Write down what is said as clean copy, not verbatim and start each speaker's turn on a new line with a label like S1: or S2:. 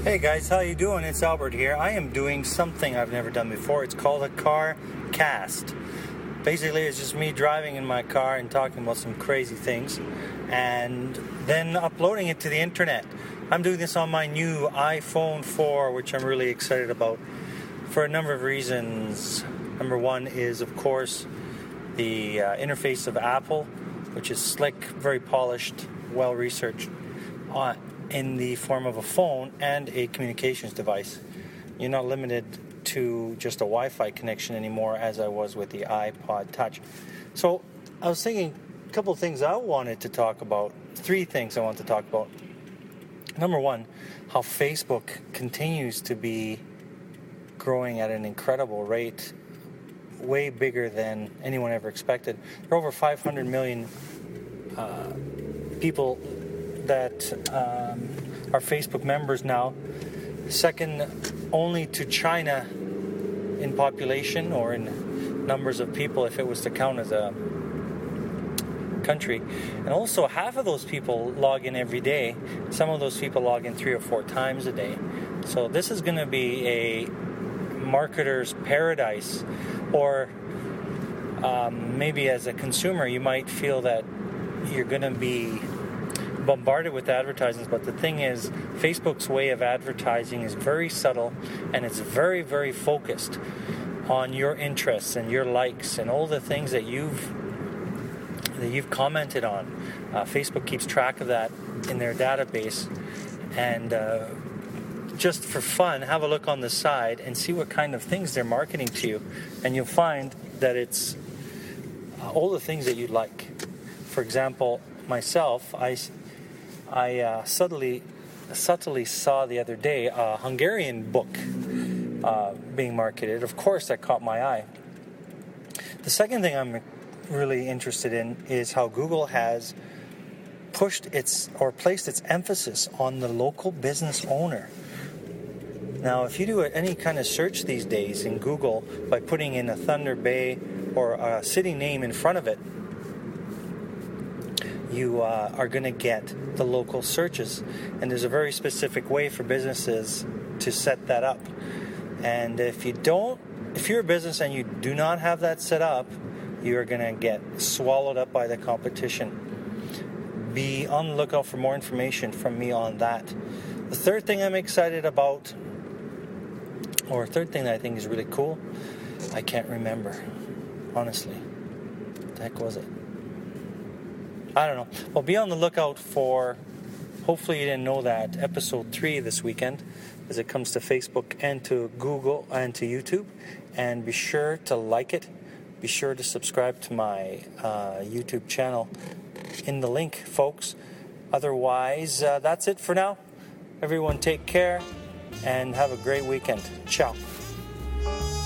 S1: Hey guys, how you doing? It's Albert here. I am doing something I've never done before. It's called a car cast. Basically, it's just me driving in my car and talking about some crazy things and then uploading it to the internet. I'm doing this on my new iPhone 4, which I'm really excited about for a number of reasons. Number one is, of course, the interface of Apple, which is slick, very polished, well-researched, in the form of a phone and a communications device. You're not limited to just a Wi-Fi connection anymore, as I was with the iPod Touch. So I was thinking a couple of things I wanted to talk about, three things I want to talk about. Number one, how Facebook continues to be growing at an incredible rate, way bigger than anyone ever expected. There are over 500 million people that are Facebook members now, second only to China in population or in numbers of people if it was to count as a country. And also half of those people log in every day. Some of those people log in 3 or 4 times a day. So this is going to be a marketer's paradise. Or maybe as a consumer you might feel that you're going to be bombarded with advertisements, but the thing is, Facebook's way of advertising is very subtle and it's very, very focused on your interests and your likes and all the things that you've commented on. Facebook keeps track of that in their database, and just for fun, have a look on the side and see what kind of things they're marketing to you, and you'll find that it's all the things that you'd like. For example, myself, I subtly saw the other day a Hungarian book being marketed. Of course, that caught my eye. The second thing I'm really interested in is how Google has placed its emphasis on the local business owner. Now, if you do any kind of search these days in Google by putting in a Thunder Bay or a city name in front of it, you are going to get the local searches, and there's a very specific way for businesses to set that up. And if you're a business and you do not have that set up, you are going to get swallowed up by the competition. Be on the lookout for more information from me on that. The third thing I'm excited about, or third thing that I think is really cool, I can't remember, honestly. What the heck was it? I don't know. Well, be on the lookout for, hopefully you didn't know that, episode 3 this weekend as it comes to Facebook and to Google and to YouTube. And be sure to like it. Be sure to subscribe to my YouTube channel in the link, folks. Otherwise, that's it for now. Everyone take care and have a great weekend. Ciao.